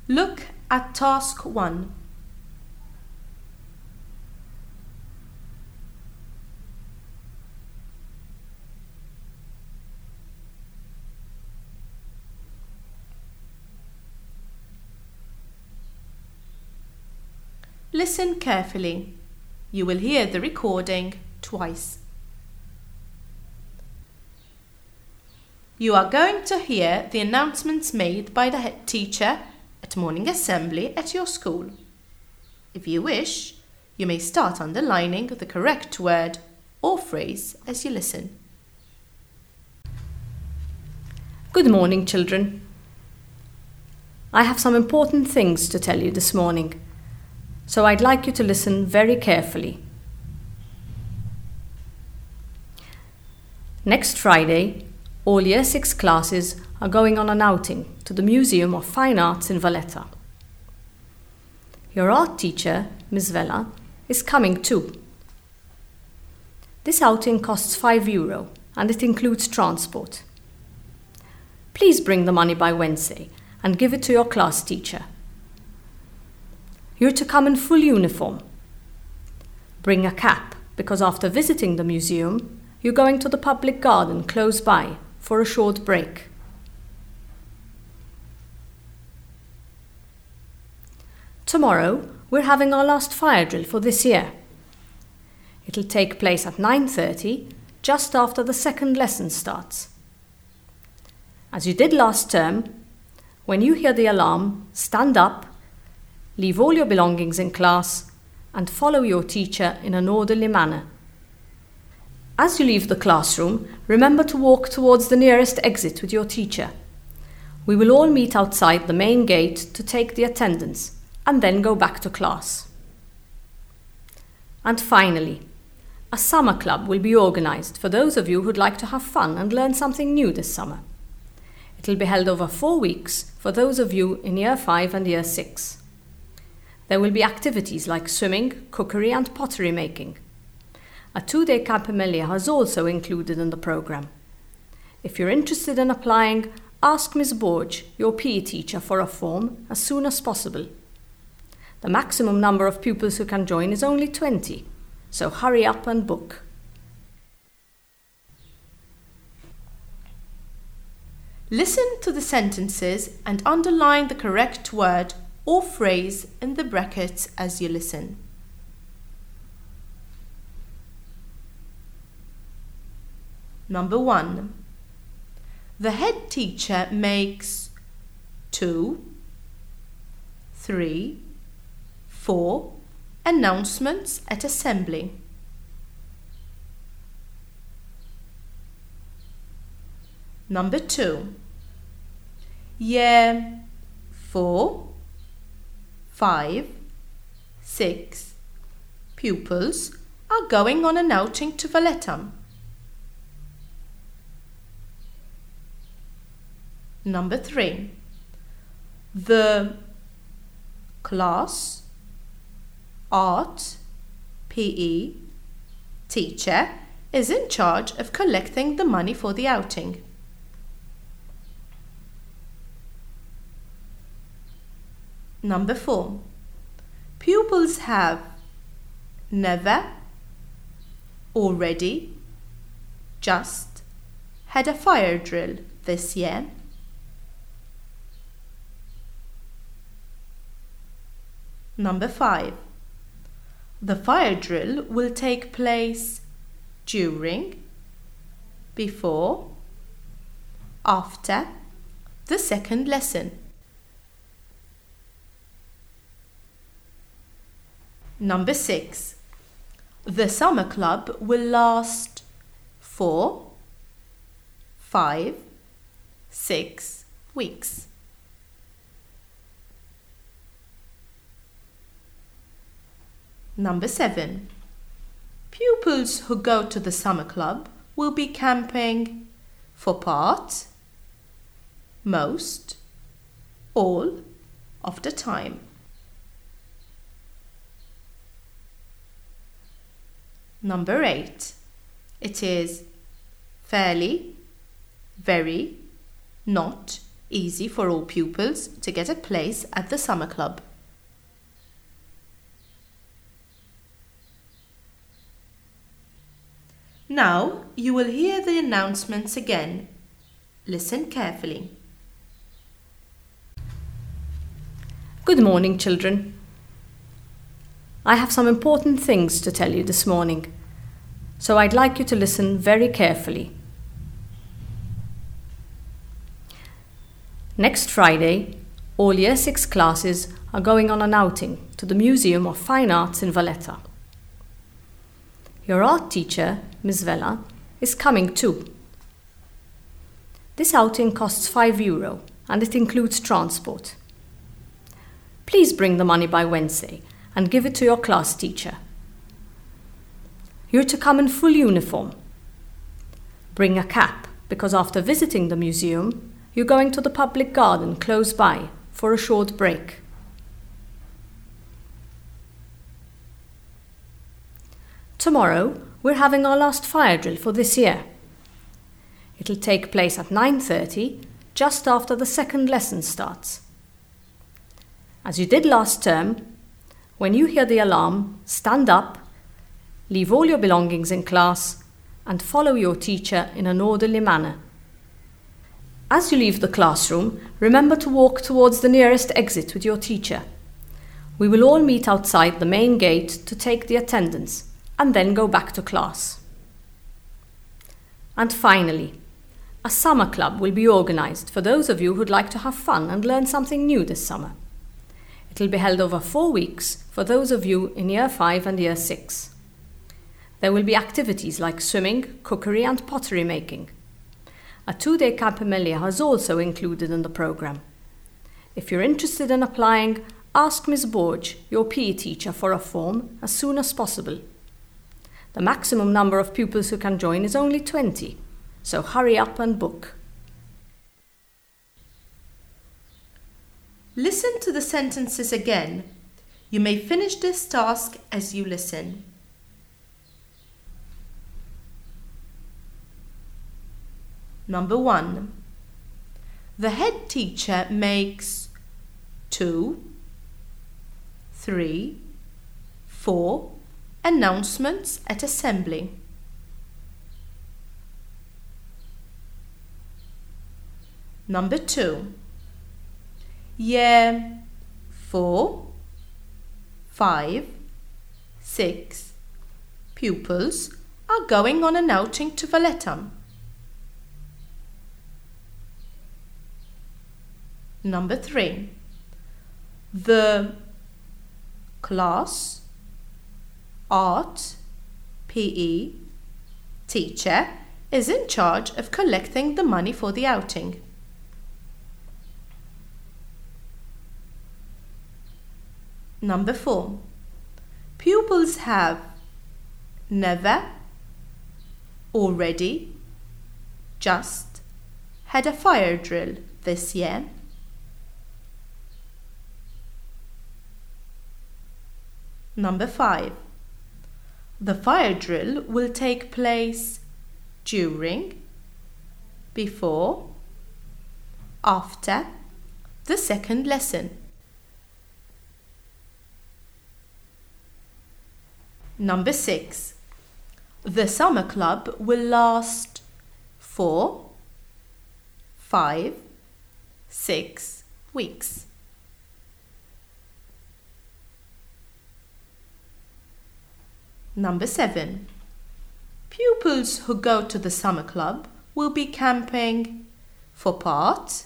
Look at task 1. Listen carefully. You will hear the recording twice. You are going to hear the announcements made by the head teacher at morning assembly at your school. If you wish, you may start underlining the correct word or phrase as you listen. Good morning, children. I have some important things to tell you this morning, so I'd like you to listen very carefully. Next Friday, all Year 6 classes are going on an outing to the Museum of Fine Arts in Valletta. Your art teacher, Ms. Vella, is coming too. This outing costs €5 and it includes transport. Please bring the money by Wednesday and give it to your class teacher. You're to come in full uniform. Bring a cap because after visiting the museum, you're going to the public garden close by for a short break. Tomorrow, we're having our last fire drill for this year. It'll take place at 9:30, just after the second lesson starts. As you did last term, when you hear the alarm, stand up, leave all your belongings in class, and follow your teacher in an orderly manner. As you leave the classroom, remember to walk towards the nearest exit with your teacher. We will all meet outside the main gate to take the attendance and then go back to class. And finally, a summer club will be organised for those of you who'd like to have fun and learn something new this summer. It'll be held over 4 weeks for those of you in Year 5 and Year 6. There will be activities like swimming, cookery and pottery making. A 2-day Camp Emilia is also included in the programme. If you're interested in applying, ask Ms. Borge, your PE teacher, for a form as soon as possible. The maximum number of pupils who can join is only 20, so hurry up and book. Listen to the sentences and underline the correct word or phrase in the brackets as you listen. Number 1. The head teacher makes 2, 3, 4 announcements at assembly. Number 2. Year 4, 5, 6 pupils are going on an outing to Valletta. Number 3. The class art PE teacher is in charge of collecting the money for the outing. Number 4. Pupils have never, already, just had a fire drill this year. Number 5. The fire drill will take place during, before, after the second lesson. Number 6. The summer club will last 4, 5, 6 weeks. Number 7. Pupils who go to the summer club will be camping for part, most, all of the time. Number 8. It is fairly, very, not, easy for all pupils to get a place at the summer club. Now you will hear the announcements again. Listen carefully. Good morning, children. I have some important things to tell you this morning, so I'd like you to listen very carefully. Next Friday, all Year 6 classes are going on an outing to the Museum of Fine Arts in Valletta. Your art teacher, Ms. Vella, is coming too. This outing costs €5 and it includes transport. Please bring the money by Wednesday and give it to your class teacher. You're to come in full uniform. Bring a cap because after visiting the museum, you're going to the public garden close by for a short break. Tomorrow, we're having our last fire drill for this year. It'll take place at 9:30, just after the second lesson starts. As you did last term, when you hear the alarm, stand up, leave all your belongings in class, and follow your teacher in an orderly manner. As you leave the classroom, remember to walk towards the nearest exit with your teacher. We will all meet outside the main gate to take the attendance and then go back to class. And finally, a summer club will be organised for those of you who'd like to have fun and learn something new this summer. It'll be held over 4 weeks for those of you in Year 5 and Year 6. There will be activities like swimming, cookery and pottery making. A 2-day Camp Emilia is also included in the programme. If you're interested in applying, ask Ms. Borge, your PE teacher, for a form as soon as possible. The maximum number of pupils who can join is only 20, so hurry up and book. Listen to the sentences again. You may finish this task as you listen. Number 1. The head teacher makes 2, 3, 4 announcements at assembly. Number 2. Year 4, 5, 6 pupils are going on an outing to Valletta. Number 3. The class art PE teacher is in charge of collecting the money for the outing. Number 4. Pupils have never, already, just had a fire drill this year. Number 5. The fire drill will take place during, before, after the second lesson. Number 6. The summer club will last 4, 5, 6 weeks. Number 7. Pupils who go to the summer club will be camping for part,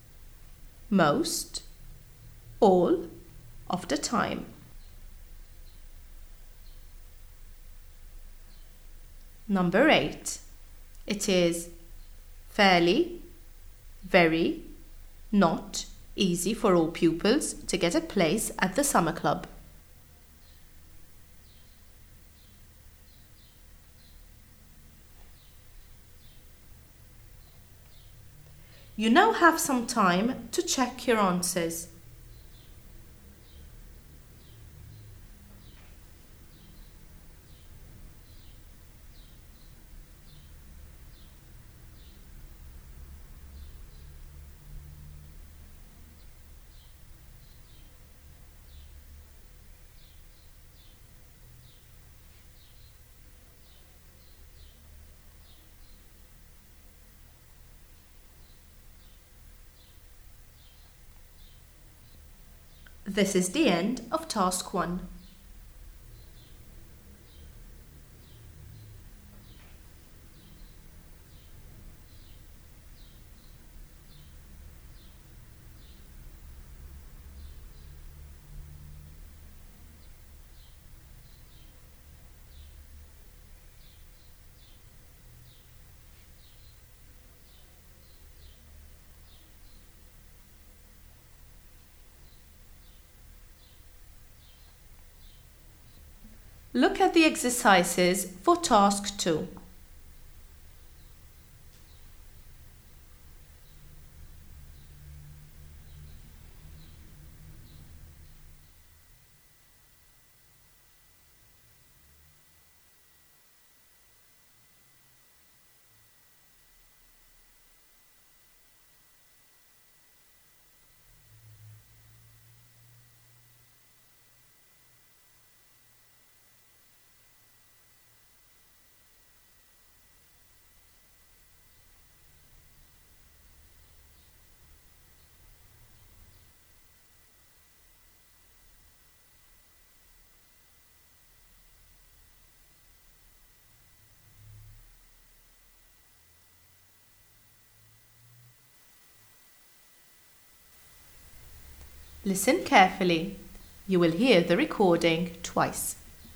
most, all of the time. Number 8. It is fairly, very, not easy for all pupils to get a place at the summer club. You now have some time to check your answers. This is the end of Task 1. Look at the exercises for Task 2. Listen carefully. You will hear the recording twice.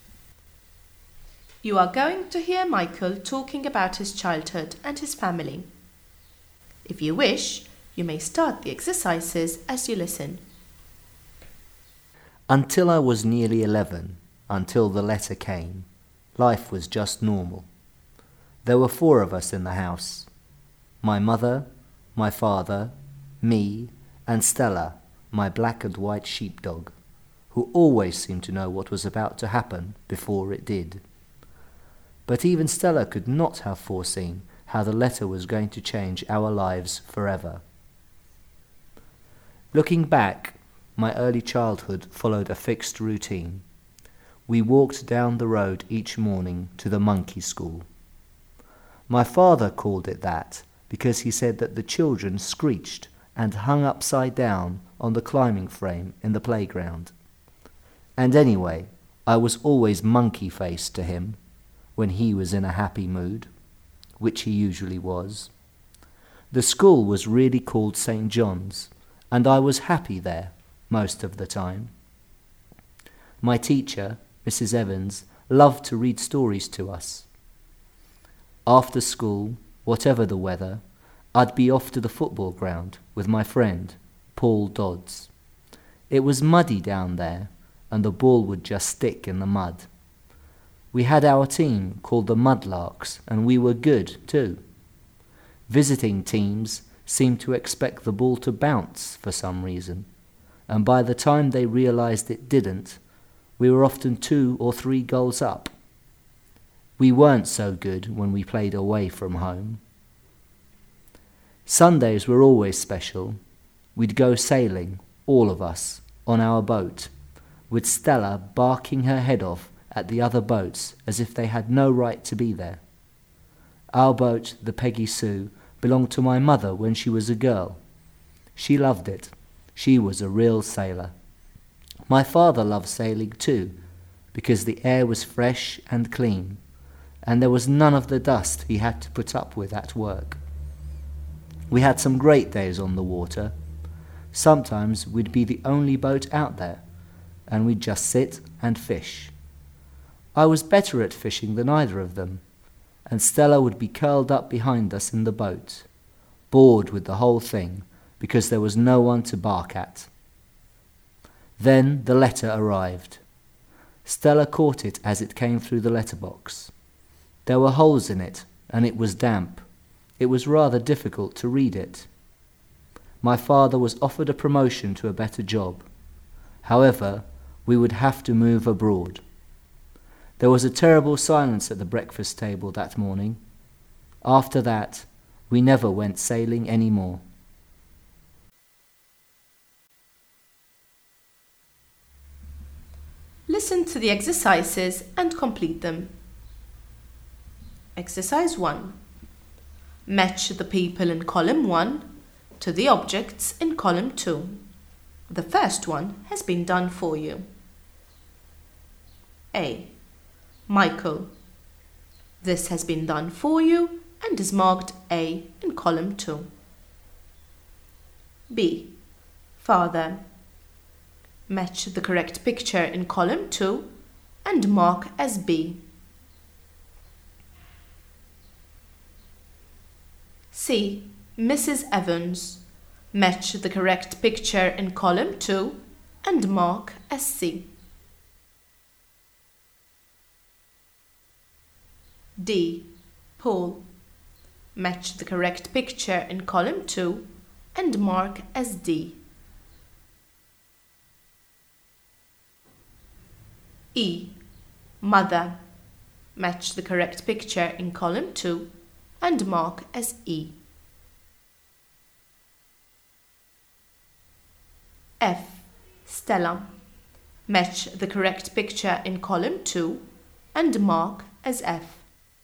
You are going to hear Michael talking about his childhood and his family. If you wish, you may start the exercises as you listen. Until I was nearly 11, until the letter came, life was just normal. There were 4 of us in the house. My mother, my father, me, and Stella, my black and white sheepdog, who always seemed to know what was about to happen before it did. But even Stella could not have foreseen how the letter was going to change our lives forever. Looking back, my early childhood followed a fixed routine. We walked down the road each morning to the monkey school. My father called it that because he said that the children screeched and hung upside down on the climbing frame in the playground. And anyway, I was always monkey-faced to him when he was in a happy mood, which he usually was. The school was really called St. John's, and I was happy there most of the time. My teacher, Mrs. Evans, loved to read stories to us. After school, whatever the weather, I'd be off to the football ground with my friend, Paul Dodds. It was muddy down there, and the ball would just stick in the mud. We had our team called the Mudlarks, and we were good too. Visiting teams seemed to expect the ball to bounce for some reason, and by the time they realized it didn't, we were often 2 or 3 goals up. We weren't so good when we played away from home. Sundays were always special. We'd go sailing, all of us, on our boat, with Stella barking her head off at the other boats as if they had no right to be there. Our boat, the Peggy Sue, belonged to my mother when she was a girl. She loved it. She was a real sailor. My father loved sailing too, because the air was fresh and clean, and there was none of the dust he had to put up with at work. We had some great days on the water. Sometimes we'd be the only boat out there, and we'd just sit and fish. I was better at fishing than either of them, and Stella would be curled up behind us in the boat, bored with the whole thing because there was no one to bark at. Then the letter arrived. Stella caught it as it came through the letterbox. There were holes in it, and it was damp. It was rather difficult to read it. My father was offered a promotion to a better job. However, we would have to move abroad. There was a terrible silence at the breakfast table that morning. After that, we never went sailing any more. Listen to the exercises and complete them. Exercise 1. Match the people in column 1 to the objects in column 2. The first one has been done for you. A. Michael. This has been done for you and is marked A in column 2. B. Father. Match the correct picture in column 2 and mark as B. C. Mrs. Evans. Match the correct picture in column 2 and mark as C. D. Paul. Match the correct picture in column 2 and mark as D. E. Mother. Match the correct picture in column 2 and mark as E. F. Stella. Match the correct picture in column 2 and mark as F.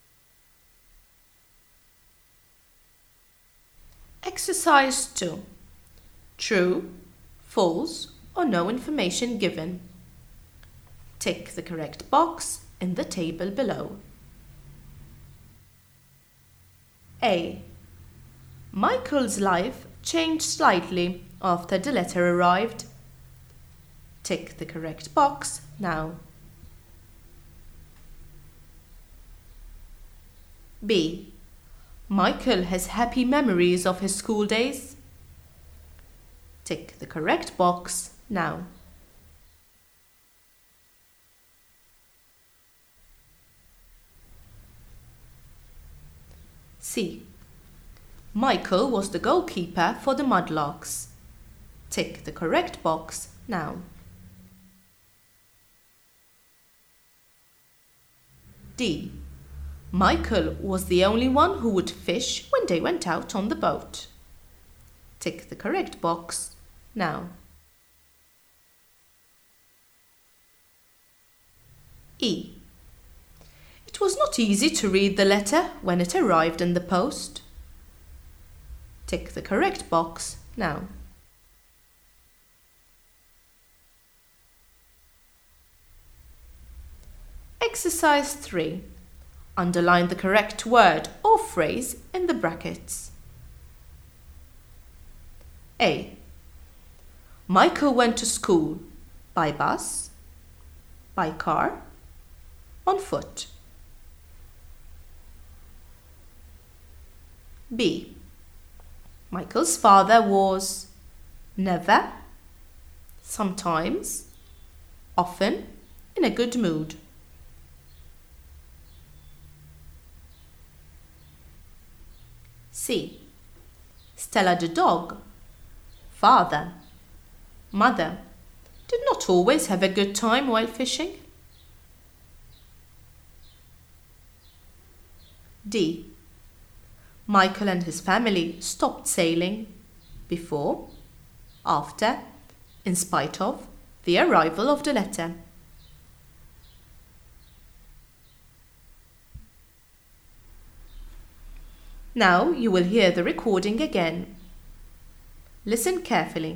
Exercise 2. True, false, or no information given. Tick the correct box in the table below. A. Michael's life changed slightly after the letter arrived. Tick the correct box now. B. Michael has happy memories of his school days. Tick the correct box now. C. Michael was the goalkeeper for the Mudlarks. Tick the correct box now. D. Michael was the only one who would fish when they went out on the boat. Tick the correct box now. E. It was not easy to read the letter when it arrived in the post. Tick the correct box now. Exercise 3. Underline the correct word or phrase in the brackets. A. Michael went to school by bus, by car, on foot. B. Michael's father was never, sometimes, often in a good mood. C. Stella the dog, father, mother, did not always have a good time while fishing. D. Michael and his family stopped sailing before, after, in spite of the arrival of the letter. Now you will hear the recording again. Listen carefully.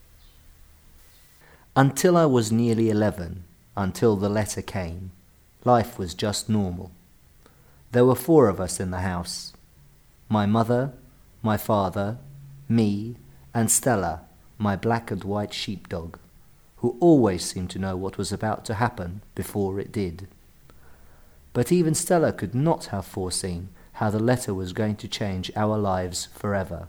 Until I was nearly 11, until the letter came, life was just normal. There were 4 of us in the house. My mother, my father, me, and Stella, my black and white sheepdog, who always seemed to know what was about to happen before it did. But even Stella could not have foreseen how the letter was going to change our lives forever.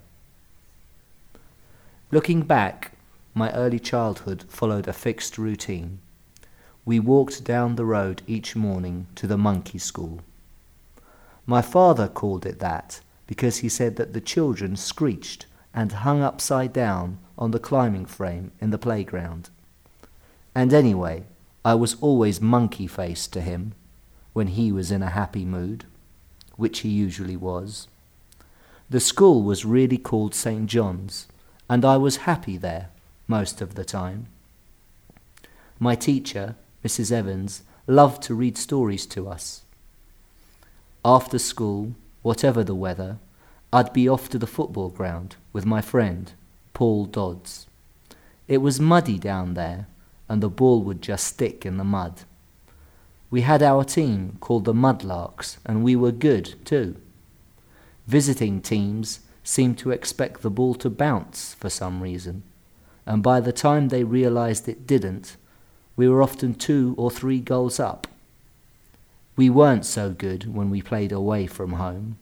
Looking back, my early childhood followed a fixed routine. We walked down the road each morning to the monkey school. My father called it that because he said that the children screeched and hung upside down on the climbing frame in the playground. And anyway, I was always monkey-faced to him when he was in a happy mood, which he usually was. The school was really called St. John's, and I was happy there most of the time. My teacher, Mrs. Evans, loved to read stories to us. After school, whatever the weather, I'd be off to the football ground with my friend, Paul Dodds. It was muddy down there, and the ball would just stick in the mud. We had our team called the Mudlarks, and we were good too. Visiting teams seemed to expect the ball to bounce for some reason, and by the time they realized it didn't, we were often 2 or 3 goals up. We weren't so good when we played away from home.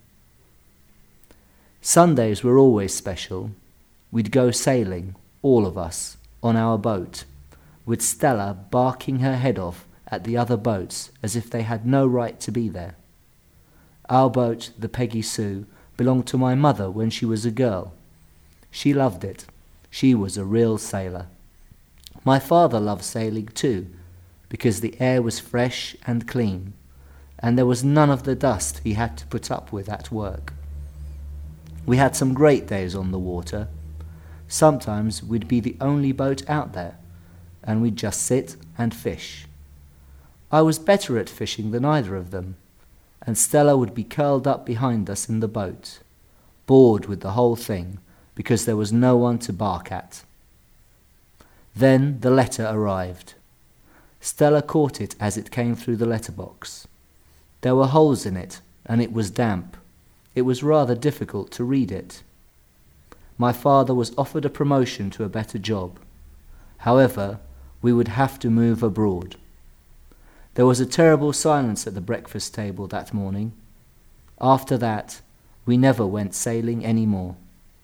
Sundays were always special. We'd go sailing, all of us, on our boat, with Stella barking her head off at the other boats as if they had no right to be there. Our boat, the Peggy Sue, belonged to my mother when she was a girl. She loved it. She was a real sailor. My father loved sailing too, because the air was fresh and clean, and there was none of the dust he had to put up with at work. We had some great days on the water. Sometimes we'd be the only boat out there, and we'd just sit and fish. I was better at fishing than either of them, and Stella would be curled up behind us in the boat, bored with the whole thing because there was no one to bark at. Then the letter arrived. Stella caught it as it came through the letterbox. There were holes in it, and it was damp. It was rather difficult to read it. My father was offered a promotion to a better job. However, we would have to move abroad. There was a terrible silence at the breakfast table that morning. After that, we never went sailing any more.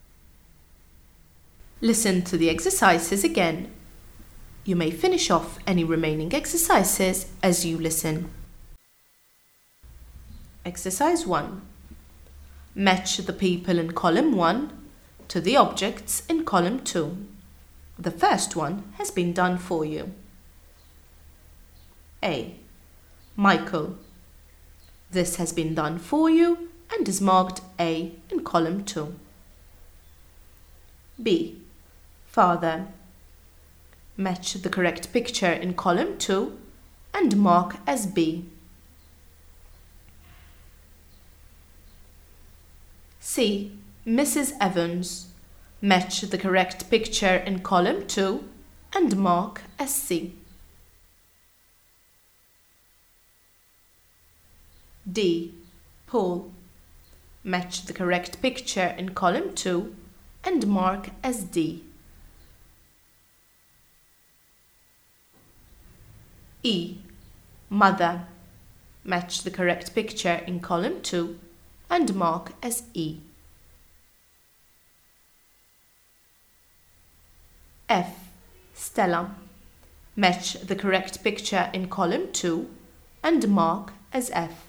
Listen to the exercises again. You may finish off any remaining exercises as you listen. Exercise 1. Match the people in column 1 to the objects in column 2. The first one has been done for you. A. Michael. This has been done for you and is marked A in column 2. B. Father. Match the correct picture in column 2 and mark as B. C. Mrs. Evans. Match the correct picture in column 2 and mark as C. D. Paul. Match the correct picture in column 2 and mark as D. E. Mother. Match the correct picture in column 2 and mark as E. F. Stella. Match the correct picture in column 2 and mark as F.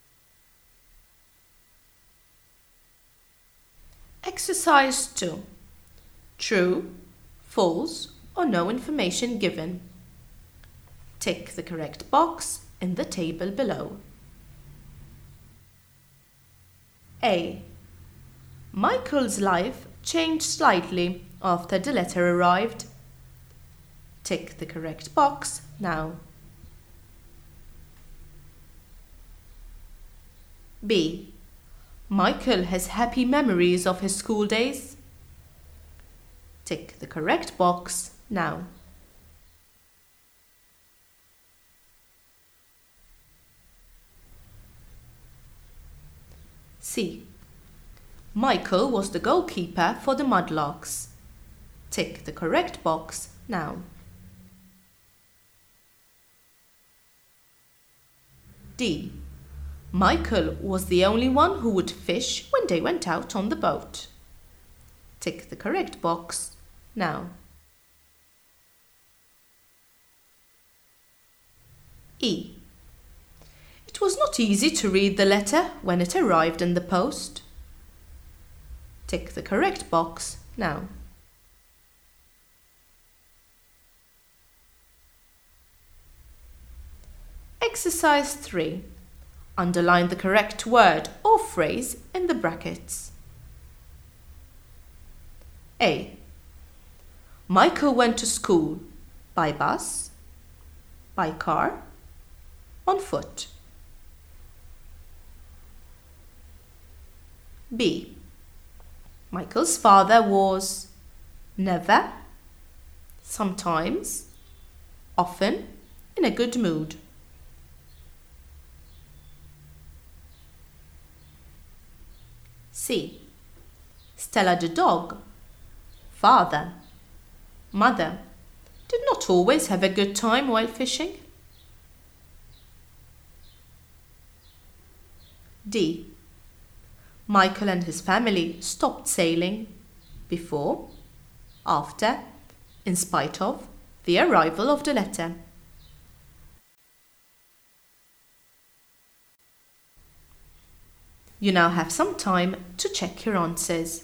Exercise 2. True, false, or no information given. Tick the correct box in the table below. A. Michael's life changed slightly after the letter arrived. Tick the correct box now. B. Michael has happy memories of his school days. Tick the correct box now. C. Michael was the goalkeeper for the Mudlarks. Tick the correct box now. D. Michael was the only one who would fish when they went out on the boat. Tick the correct box now. E. It was not easy to read the letter when it arrived in the post. Tick the correct box now. Exercise 3. Underline the correct word or phrase in the brackets. A. Michael went to school by bus, by car, on foot. B. Michael's father was never, sometimes, often, in a good mood. C. Stella the dog, father, mother, did not always have a good time while fishing. D. Michael and his family stopped sailing before, after, in spite of, the arrival of the letter. You now have some time to check your answers.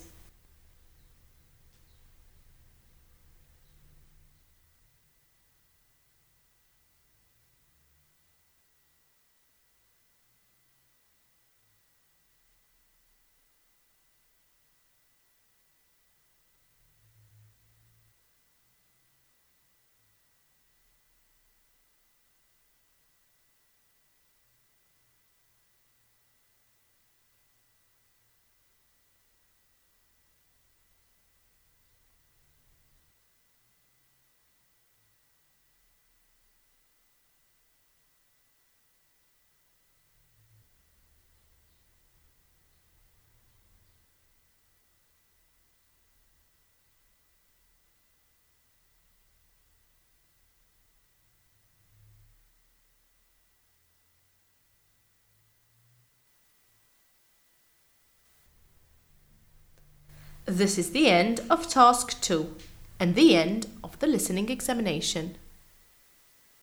This is the end of task 2 and the end of the listening examination.